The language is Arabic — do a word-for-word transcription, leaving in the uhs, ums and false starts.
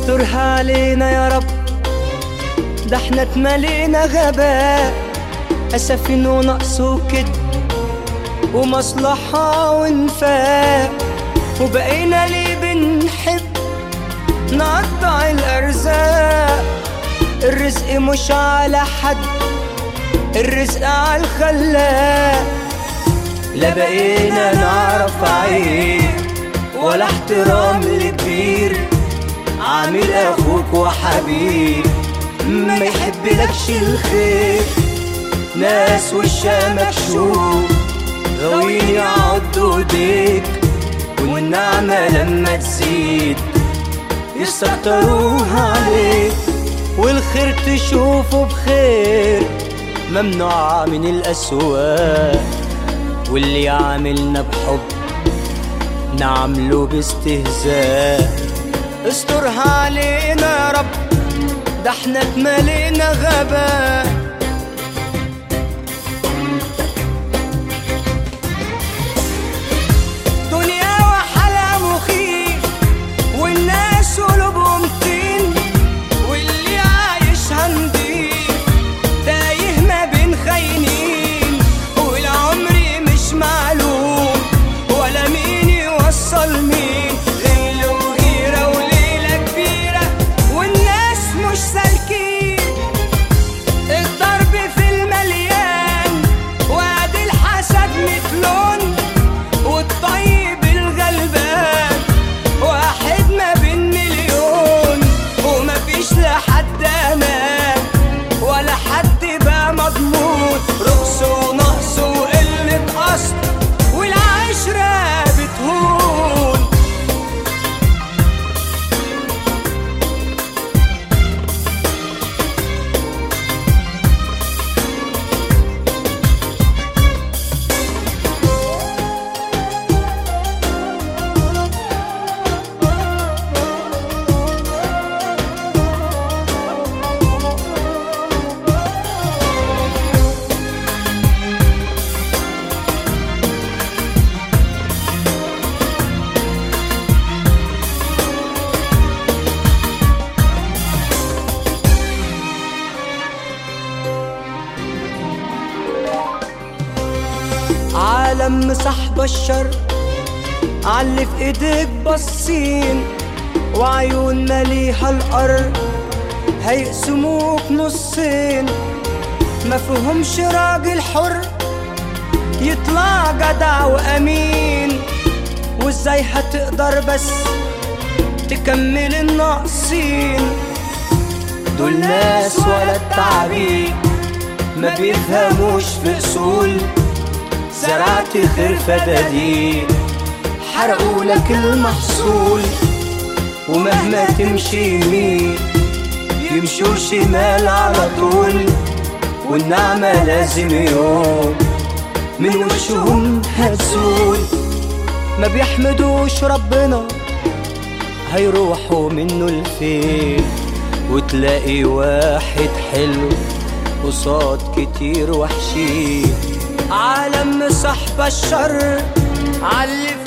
استرها علينا يا رب، ده احنا اتملينا غباء، أسفين ونقص وكد ومصلحة وانفاق، وبقينا ليه بنحب نقطع الأرزاق. الرزق مش على حد، الرزق على الخلاق. لا بقينا نعرف عيب ولا احترام لكبير، عامل اخوك وحبيب ما يحبلكش الخير. ناس وشها مكشوف غاويين يعضوا ايديك، والنعمة لما تزيد يستكتروها عليك، والخير تشوفه بخير ممنوع من الأسواق، واللي عاملنا بحب نعمله باستهزاء. استرها علينا يا رب، ده احنا اتملينا غباء. دنيا وحالها مخيف، والناس قلوبهم طين، واللي عايشها نضيف تايه ما بين خاينين، والعمر مش معلوم ولا مين يوصل مين. غل وغيرة وليلة كبيرة والناس مش سالكين، الضرب في المليان وادي الحسد متلون، والطيب الغلبان واحد ما بين مليون، ومفيش لحد امان ولا حد بقى مضمون. رقص ونقص وقلة اصل والعشرة بتهون. عالم صاحب الشر عاللي في ايديك باصين، وعيون ماليها الارض هيقسموك نصين. مفهومش راجل حر يطلع جدع وامين، وازاي هتقدر بس تكمل الناقصين. دول ناس ولا التعبير ما بيفهموش في اصول، زرعت خير فدادين حرقوا لك المحصول. ومهما تمشي يمين يمشوا شمال على طول، والنعمة لازم يوم من وشهم هتزول. ما بيحمدوش ربنا هيروحوا منه لفين، وتلاقي واحد حلو قصاد كتير وحشين. عالم صاحب الشر عاللي